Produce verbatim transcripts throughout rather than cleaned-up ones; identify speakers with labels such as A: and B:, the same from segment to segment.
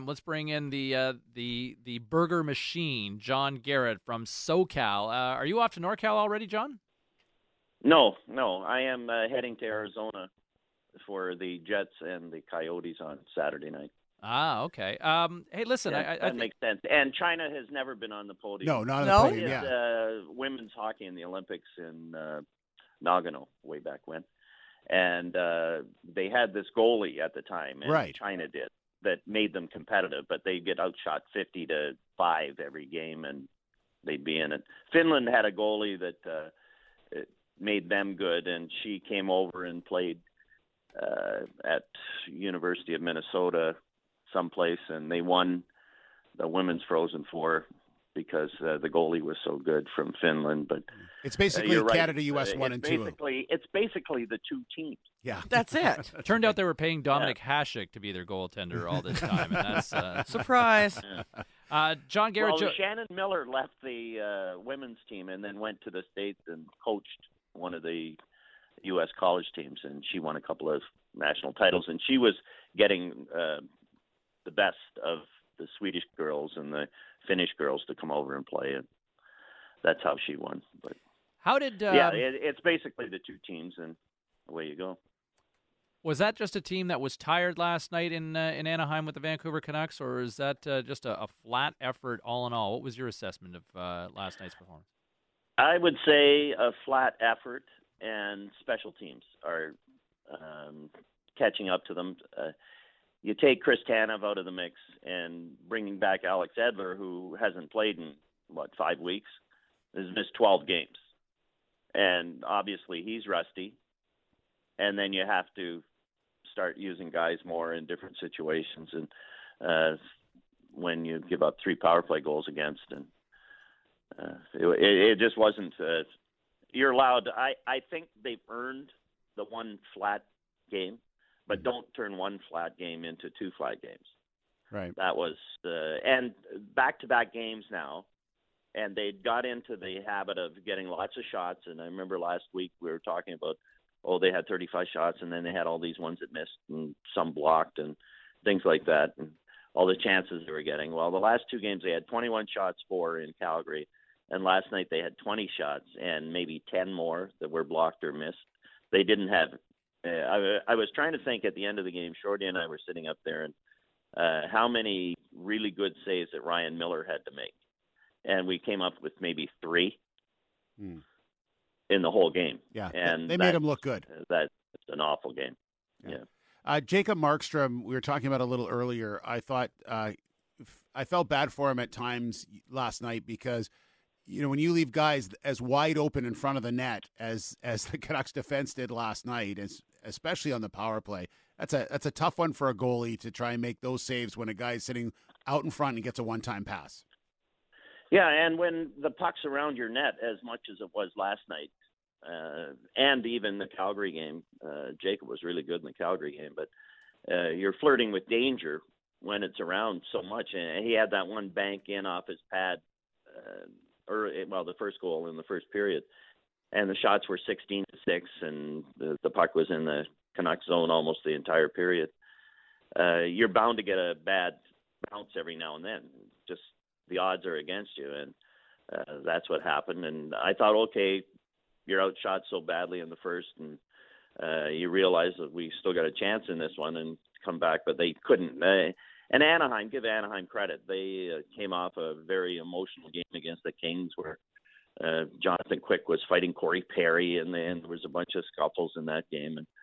A: Let's bring in the uh, the the burger machine, John Garrett from SoCal. Uh, are you off to NorCal already, John?
B: No, no. I am uh, heading to Arizona for the Jets and the Coyotes on Saturday night.
A: Ah, okay. Um, hey, listen,
B: Yeah,
A: I, I, I
B: that
A: think
B: makes sense. And China has never been on the podium.
C: No, not on
D: No?
C: the podium.
B: They
C: Yeah.
B: did uh, women's hockey in the Olympics in uh, Nagano way back when, and uh, they had this goalie at the time, and
C: Right.
B: China did, that made them competitive. But they get outshot fifty to five every game, and they'd be in it. Finland had a goalie that uh, it made them good, and she came over and played uh, at University of Minnesota someplace, and they won the women's Frozen Four because uh, the goalie was so good from Finland. But
C: It's
B: uh,
C: basically
B: you're right.
C: Canada, U S
B: Uh,
C: one
B: it's
C: and two.
B: basically it's basically the two teams.
C: Yeah.
D: That's it.
A: turned out they were paying Dominic Hasek to be their goaltender all this time, and that's uh,
D: Surprise.
A: uh, John Garrett.
B: Well,
A: Jo-
B: Shannon Miller left the uh, women's team and then went to the States and coached one of the U S college teams, and she won a couple of national titles. And she was getting uh, the best of the Swedish girls and the Finnish girls to come over and play, and that's how she won. But
A: How did um,
B: yeah, it, it's basically the two teams, and away you go.
A: was that just a team that was tired last night in uh, in Anaheim with the Vancouver Canucks, or is that uh, just a, a flat effort all in all? What was your assessment of uh, last night's performance?
B: I would say a flat effort, and special teams are um, catching up to them. Uh, you take Chris Tanev out of the mix and bringing back Alex Edler, who hasn't played in, what, five weeks, has missed twelve games. And obviously he's rusty. And then you have to start using guys more in different situations. And uh, when you give up three power play goals against, and uh, it, it just wasn't uh, – you're allowed – I, I think they've earned the one flat game, but don't turn one flat game into two flat games.
C: Right.
B: That was uh, – and back-to-back games now, and they got into the habit of getting lots of shots. And I remember last week we were talking about, oh, they had thirty-five shots, and then they had all these ones that missed and some blocked and things like that, and all the chances they were getting. Well, the last two games they had twenty-one shots for in Calgary, and last night they had twenty shots and maybe ten more that were blocked or missed. They didn't have uh, – I, I was trying to think at the end of the game, Shorty and I were sitting up there, and uh, how many really good saves that Ryan Miller had to make. And we came up with maybe three
C: Hmm.
B: in the whole game.
C: Yeah.
B: And
C: they made him look good.
B: That's an awful game.
C: Yeah.
B: Yeah.
C: Uh, Jacob Markstrom, we were talking about a little earlier. I thought uh, f- I felt bad for him at times last night because, you know, when you leave guys as wide open in front of the net as as the Canucks defense did last night, as, especially on the power play, that's a that's a tough one for a goalie to try and make those saves when a guy's sitting out in front and gets a one-time pass.
B: Yeah, and when the puck's around your net as much as it was last night, uh, and even the Calgary game, uh, Jacob was really good in the Calgary game, but uh, you're flirting with danger when it's around so much. And he had that one bank in off his pad, uh, or well, the first goal in the first period, and the shots were sixteen to six, and the, the puck was in the Canucks zone almost the entire period. Uh, you're bound to get a bad bounce every now and then. Just the odds are against you, and uh, that's what happened. And I thought, okay, you're outshot so badly in the first, and uh, you realize that we still got a chance in this one and come back, but they couldn't. Uh, and Anaheim, give Anaheim credit. They uh, came off a very emotional game against the Kings where uh, Jonathan Quick was fighting Corey Perry, and then there was a bunch of scuffles in that game. And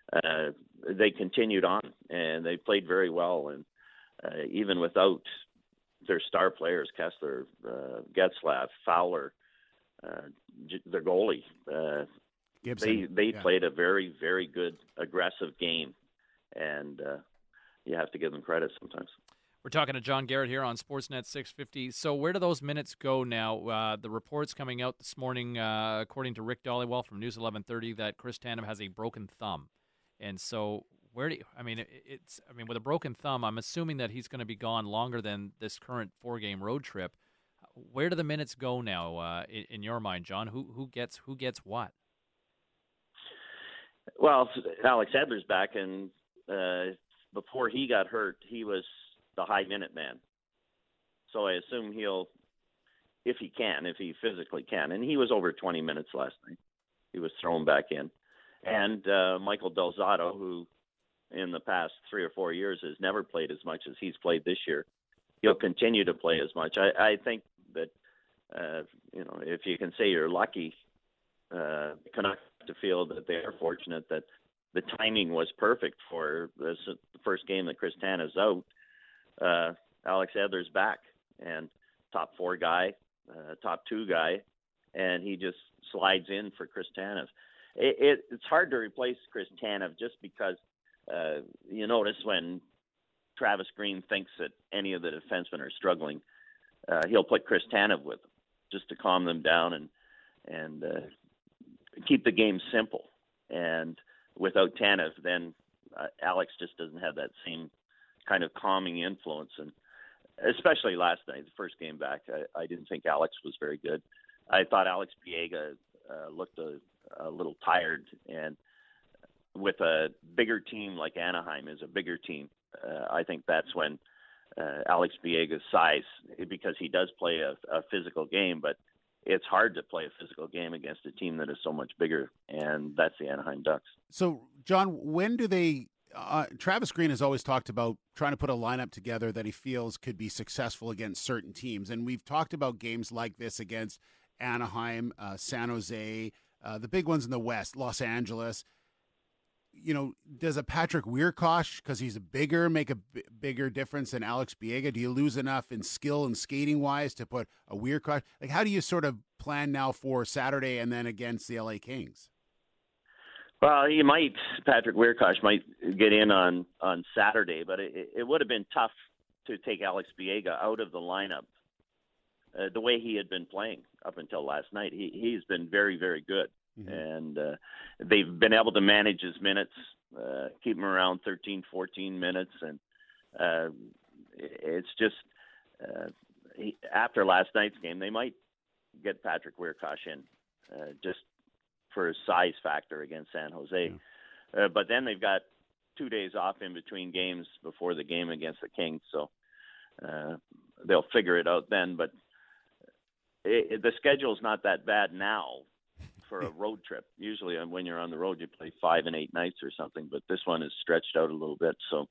B: uh, they continued on, and they played very well. And uh, even without their star players, Kessler, uh, Getzlaff, Fowler, uh, their goalie, uh,
C: Gibson.
B: they they
C: yeah.
B: played a very, very good, aggressive game, and uh, you have to give them credit sometimes.
A: We're talking to John Garrett here on Sportsnet six fifty. So where do those minutes go now? Uh, the reports coming out this morning, uh, according to Rick Dollywell from News eleven thirty, that Chris Tanev has a broken thumb. And so where do you, I mean, it, it's, I mean, with a broken thumb, I'm assuming that he's going to be gone longer than this current four-game road trip. Where do the minutes go now, uh, in, in your mind, John? Who who gets who gets what?
B: Well, Alex Edler's back, and uh, before he got hurt, he was the high minute man. So I assume he'll, if he can, if he physically can, and he was over twenty minutes last night. He was thrown back in. And uh, Michael Del Zotto, who in the past three or four years has never played as much as he's played this year, he'll continue to play as much. I, I think that, uh, you know, if you can say you're lucky, uh, Canucks to feel that they are fortunate that the timing was perfect for this, the first game that Chris Tanev's out. Uh, Alex Edler's back, and top four guy, uh, top two guy, and he just slides in for Chris Tanev. It, it, it's hard to replace Chris Tanev just because uh, you notice when Travis Green thinks that any of the defensemen are struggling, uh, he'll put Chris Tanev with them just to calm them down and and uh, keep the game simple. And without Tanev, then uh, Alex just doesn't have that same kind of calming influence. And especially last night, the first game back, I, I didn't think Alex was very good. I thought Alex Biega uh, looked a, a little tired. And with a bigger team like Anaheim is a bigger team, uh, I think that's when uh, Alex Biega's size, because he does play a, a physical game, but it's hard to play a physical game against a team that is so much bigger, and that's the Anaheim Ducks.
C: So, John, when do they uh, – Travis Green has always talked about trying to put a lineup together that he feels could be successful against certain teams, and we've talked about games like this against Anaheim, uh, San Jose, uh, the big ones in the West, Los Angeles. You know, does a Patrick Wierkosh, because he's bigger, make a b- bigger difference than Alex Biega? Do you lose enough in skill and skating wise to put a Wierkosh? Like, how do you sort of plan now for Saturday and then against the L A Kings?
B: Well, he might, Patrick Wierkosh might get in on, on Saturday, but it, it would have been tough to take Alex Biega out of the lineup uh, the way he had been playing up until last night. He, he's been very, very good. Mm-hmm. And uh, they've been able to manage his minutes, uh, keep him around thirteen, fourteen minutes. And uh, it's just uh, he, after last night's game, they might get Patrick Wierkosh in uh, just for his size factor against San Jose. Yeah. Uh, but then they've got two days off in between games before the game against the Kings. So uh, they'll figure it out then. But it, it, the schedule's not that bad now for a road trip. Usually when you're on the road, you play five and eight nights or something, but this one is stretched out a little bit. So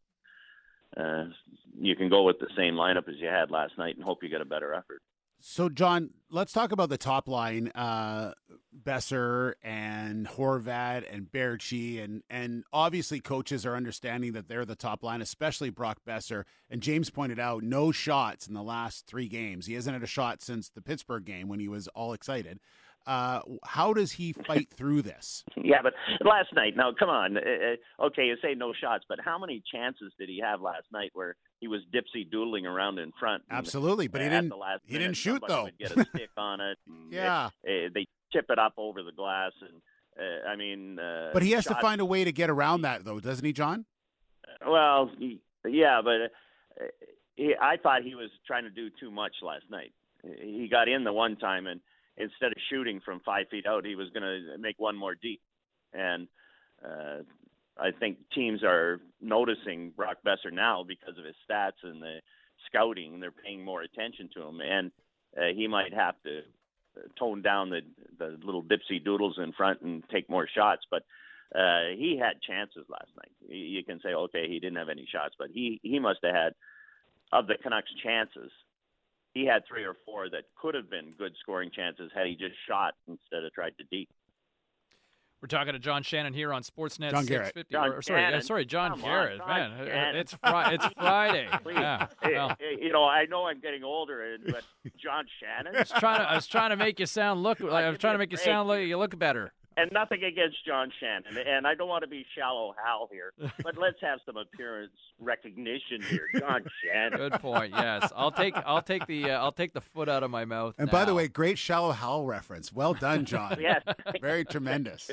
B: uh, you can go with the same lineup as you had last night and hope you get a better effort.
C: So, John, let's talk about the top line. Uh, Besser and Horvat and Berchi, and and obviously coaches are understanding that they're the top line, especially Brock Besser. And James pointed out no shots in the last three games. He hasn't had a shot since the Pittsburgh game when he was all excited. Uh, how does he fight through this?
B: Yeah, but last night, now come on. Uh, okay, you say no shots, but how many chances did he have last night where he was dipsy doodling around in front?
C: Absolutely, but he didn't. He didn't shoot though.
B: Would get a stick on it.
C: Yeah,
B: it, uh, they tip it up over the glass, and uh, I mean. Uh,
C: but he has
B: shots,
C: to find a way to get around that, though, doesn't he, John?
B: Well, he, yeah, but uh, he, I thought he was trying to do too much last night. He got in the one time and. Instead of shooting from five feet out, he was going to make one more deep. And uh, I think teams are noticing Brock Besser now because of his stats and the scouting. They're paying more attention to him. And uh, he might have to tone down the, the little dipsy doodles in front and take more shots. But uh, he had chances last night. You can say, okay, he didn't have any shots. But he, he must have had, of the Canucks' chances, he had three or four that could have been good scoring chances had he just shot instead of tried to deep.
A: We're talking to John Shannon here on Sportsnet
C: John
A: six fifty.
B: John
A: or, sorry, uh, sorry, John Come Garrett. On, Man, Shannon. it's fri- it's Friday. Yeah, well.
B: You know, I know I'm getting older, but John Shannon.
A: I was trying to, I was trying to make you sound look. Like, I was trying to make you sound like you look better.
B: And nothing against John Shannon, and I don't want to be shallow Hal here, but let's have some appearance recognition here, John Shannon.
A: Good point. Yes, I'll take I'll take the uh, I'll take the foot out of my mouth.
C: And
A: now.
C: by the way, great shallow Hal reference. Well done, John.
B: Yes,
C: very tremendous.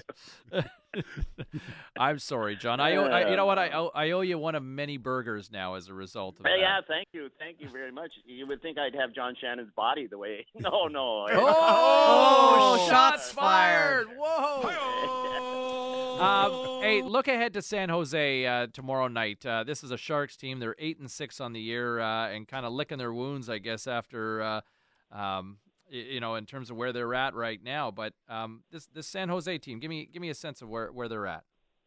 A: I'm sorry, John. I, owe, I you know what I owe, I owe you one of many burgers now as a result of
B: hey,
A: that.
B: Yeah, thank you, thank you very much. You would think I'd have John Shannon's body the way. No, no.
A: Oh, oh shots fired! Whoa! Um, hey, look ahead to San Jose uh, tomorrow night. Uh, this is a Sharks team. They're eight and six on the year, uh, and kind of licking their wounds, I guess, after uh, um, y- you know, in terms of where they're at right now. But um, this this San Jose team, give me give me a sense of where, where they're at.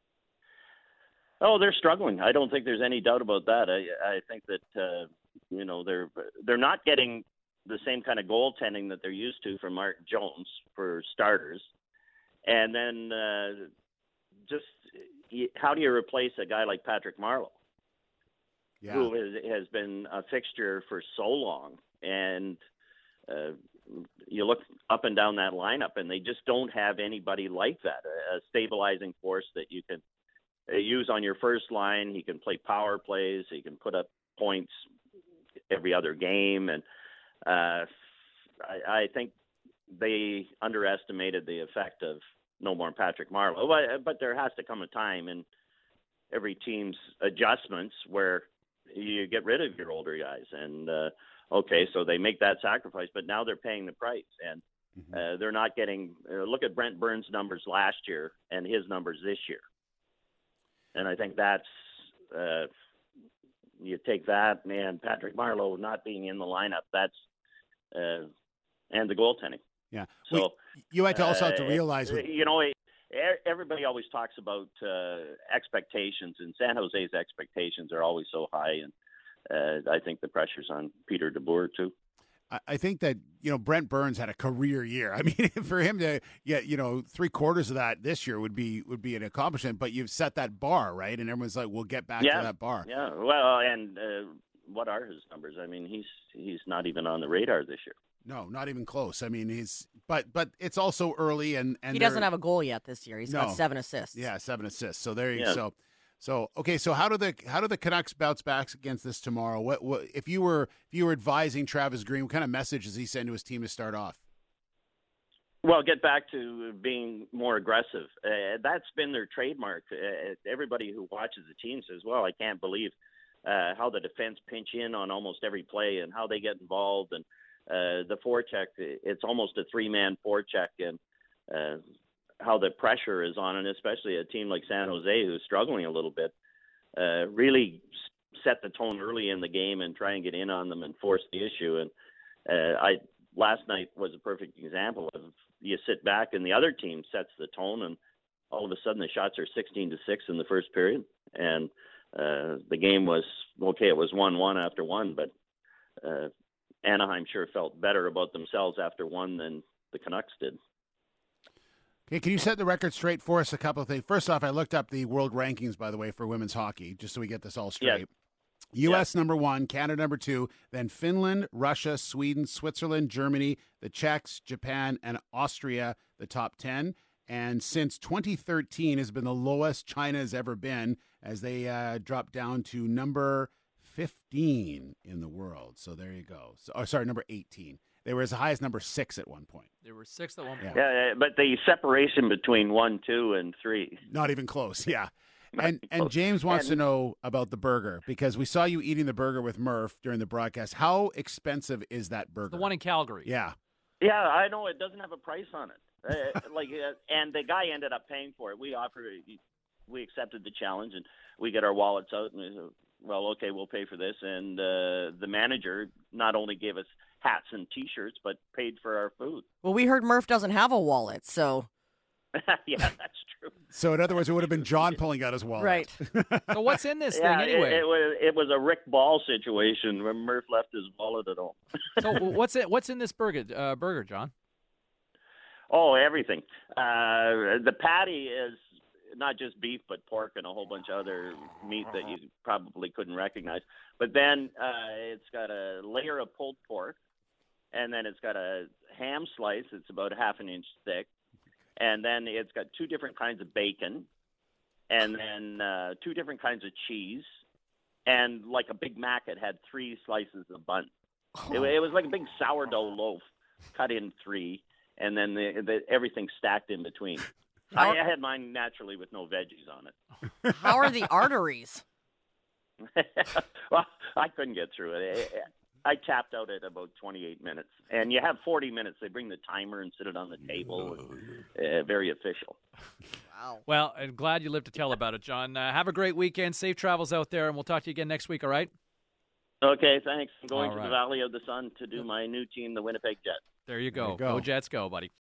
B: Oh, they're struggling. I don't think there's any doubt about that. I I think that uh, you know they're they're not getting the same kind of goaltending that they're used to from Mark Jones for starters, and then uh, just how do you replace a guy like Patrick Marleau,
C: Yeah.
B: who has, has been a fixture for so long, and uh, you look up and down that lineup, and they just don't have anybody like that, a, a stabilizing force that you can use on your first line. He can play power plays. He can put up points every other game. And uh, I, I think they underestimated the effect of no more Patrick Marleau. But, but there has to come a time in every team's adjustments where you get rid of your older guys. And, uh, okay, so they make that sacrifice, but now they're paying the price. And mm-hmm. uh, they're not getting uh, – look at Brent Burns' numbers last year and his numbers this year. And I think that's uh, you take that, man. Patrick Marleau not being in the lineup. That's uh, and the goaltending.
C: Yeah.
B: So
C: well, you had to also
B: uh,
C: have to realize, with...
B: you know, everybody always talks about uh, expectations, and San Jose's expectations are always so high, and uh, I think the pressure's on Peter DeBoer too.
C: I think that, you know, Brent Burns had a career year. I mean, for him to get, you know, three quarters of that this year would be would be an accomplishment. But you've set that bar, right? And everyone's like, we'll get back
B: yeah,
C: to that bar.
B: Yeah. Well, and uh, what are his numbers? I mean, he's he's not even on the radar this year.
C: No, not even close. I mean, he's but but it's also early, and, and
D: he doesn't have a goal yet this year. He's
C: no.
D: got seven assists.
C: Yeah, seven assists. So there you
B: yeah.
C: so. So okay, so how do the how do the Canucks bounce back against this tomorrow? What, what if you were if you were advising Travis Green? What kind of message does he send to his team to start off?
B: Well, get back to being more aggressive. Uh, that's been their trademark. Uh, everybody who watches the team says, "Well, I can't believe uh, how the defense pinch in on almost every play and how they get involved." And uh, the forecheck, it's almost a three-man forecheck, and uh, how the pressure is on, and especially a team like San Jose who's struggling a little bit, uh, really set the tone early in the game and try and get in on them and force the issue. And uh, I last night was a perfect example of you sit back and the other team sets the tone, and all of a sudden the shots are sixteen to six in the first period, and uh, the game was okay. It was one one after one, but uh, Anaheim sure felt better about themselves after one than the Canucks did.
C: Okay, can you set the record straight for us? A couple of things. First off, I looked up the world rankings, by the way, for women's hockey, just so we get this all straight.
B: Yeah.
C: U S yeah. number one, Canada number two, then Finland, Russia, Sweden, Switzerland, Germany, the Czechs, Japan, and Austria, the top ten. And since twenty thirteen has been the lowest China has ever been, as they uh, dropped down to number fifteen in the world. So there you go. So, oh, sorry, number eighteen. They were as high as number six at one point.
A: They were sixth at one point.
B: Yeah, yeah, but the separation between one, two, and three.
C: Not even close, yeah. And and James wants and, to know about the burger, because we saw you eating the burger with Murph during the broadcast. How expensive is that burger?
A: The one in Calgary.
C: Yeah.
B: Yeah, I know. It doesn't have a price on it. Uh, like, uh, and the guy ended up paying for it. We offered, we accepted the challenge, and we get our wallets out, and we said, well, okay, we'll pay for this. And uh, the manager not only gave us hats and T-shirts, but paid for our food.
D: Well, we heard Murph doesn't have a wallet, so.
B: Yeah, that's true.
C: So, in other words, it would have been John pulling out his wallet.
D: Right.
A: So what's in this
B: yeah,
A: thing anyway?
B: It, it, was, it was a Rick Ball situation when Murph left his wallet at home.
A: So what's it? What's in this burger, uh, burger, John?
B: Oh, everything. Uh, the patty is not just beef, but pork and a whole bunch of other meat that you probably couldn't recognize. But then uh, it's got a layer of pulled pork, and then it's got a ham slice. It's about half an inch thick. And then it's got two different kinds of bacon, and then uh, two different kinds of cheese. And like a Big Mac, it had three slices of bun. It, it was like a big sourdough loaf cut in three, and then the, the, everything stacked in between. I, I had mine naturally with no veggies on it.
D: How are the arteries?
B: Well, I couldn't get through it. I tapped out at about twenty-eight minutes. And you have forty minutes. They bring the timer and sit it on the table. Uh, very official.
D: Wow.
A: Well, I'm glad you lived to tell about it, John. Uh, have a great weekend. Safe travels out there, and we'll talk to you again next week, all right?
B: Okay, thanks. I'm going
A: All
B: to
A: right.
B: the Valley of the Sun to do my new team, the Winnipeg Jets.
A: There you go.
C: There you go.
A: Go Jets, go, buddy.